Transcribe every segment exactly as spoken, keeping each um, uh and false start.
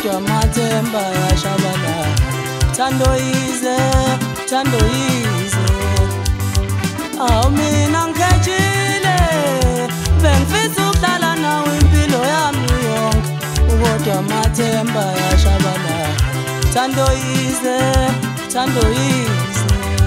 kodwa mathemba yashabalala. Thando yize, thando yize. Awu mina ngikhetshile, bengifisa ukuhlala nawe impilo yami yonke, kodwa mathemba yashabalala. Thando yize, thando yize.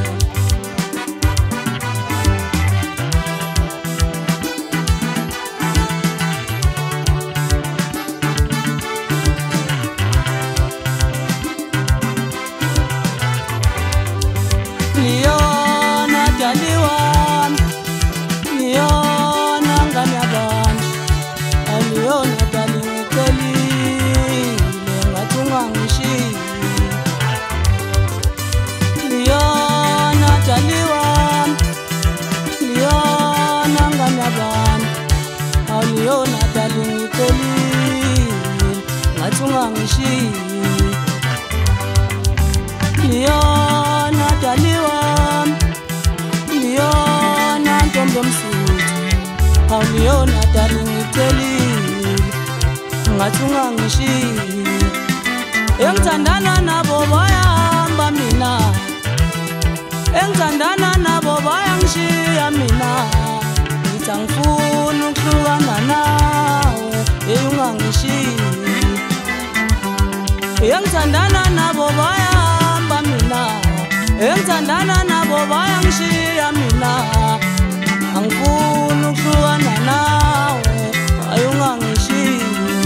Liyona dali wami, liyona ngane yabantu, aliyona dali ngicelile ngathi ungangishiyile. Liyona dali wami, liyona ngane yabantu, aliyona dali ngicelile ngathi ungangishiyile. Liyona dali wami, liyona ntombi yomsuthu, hawu liyona dali ngicelile ngathi ungangishiyile. Engithandana nabo bayahamba mina, engithandana nabo bayangishiya mina, ngithi angifuni ukuhlukana nawe, hey ungangishiyile. Engithandana nabo bayahamba mina, engithandana nabo bayangishiya mina, angifuni ukuhlukana nawe, hayi ungangishiyile.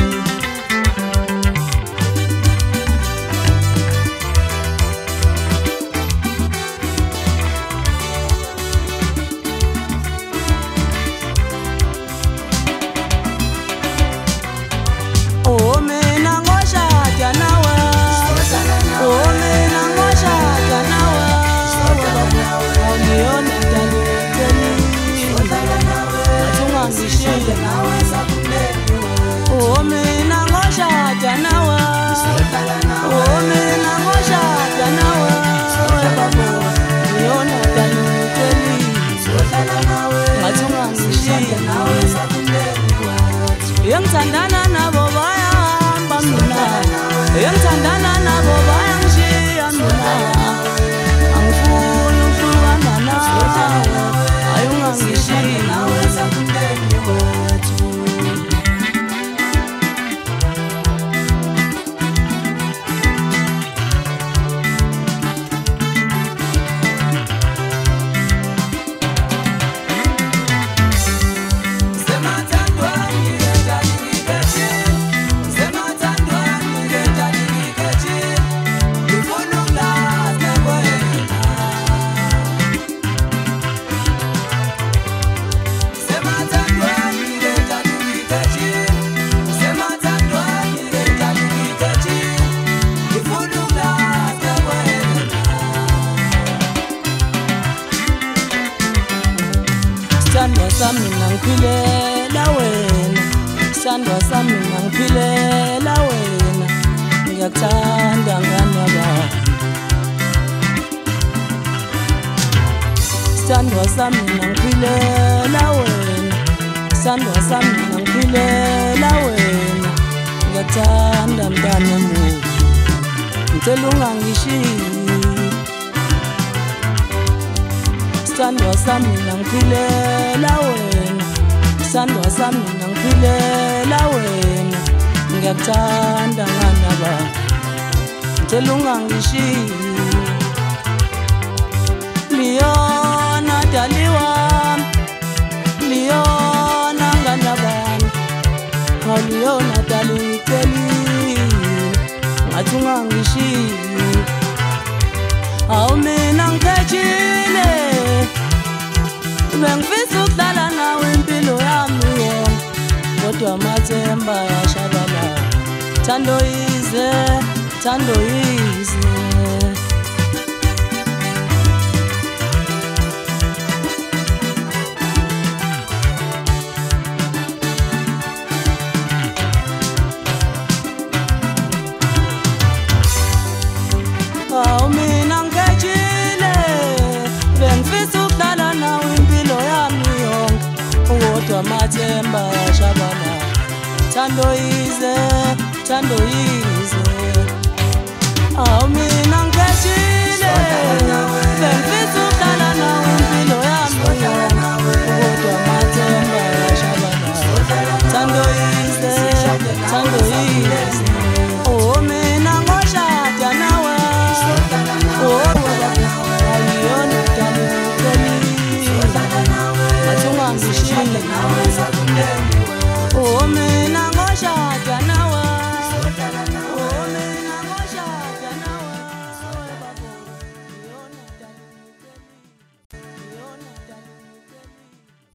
Oh mina ngoshada nawe, oh mina ngoshada nawe, awuliyona dali ngicelile ngathi ungangishiyile. Oh mina ngoshada nawe, oh mina ngoshada nawe, awuliyona dali ngicelile ngathi ungangishiyile. Engithandana nabo bayahamba mina, engithandana nabo bayangishiya mina, angifuni ukuhlukana nawe, hayi ungangishiyile. Sandwa sami ngangiphilela wena, sandwa sami ngangiphilela wena, ngiyakuthanda ngane yabantu. Sandwa sami ngangiphilela wena, sandwa sami ngangiphilela wena, ngiyakuthanda mntana womuntu, ngicela ungangishiyile. Sandwa sami ngangiphilela wena, sandwa sami ngangiphilela wena, ngiyakuthanda ngane yabantu, ngicela ungangishiyile. Liyona dali wami, liyona ngane yabantu, hawu liyona dali ngicelile ngathi ungangishiyile. Awu mina ngikhetshile, bengifisa ukuhlala nawe impilo yami yonke, kodwa mathemba yashabalala. Thando yize, thando yize. Awu mina ngikhetshile, bengifisa ukuhlala nawe impilo yami yonke, kodwa mathemba yashabalala. Thando yize, thando yize.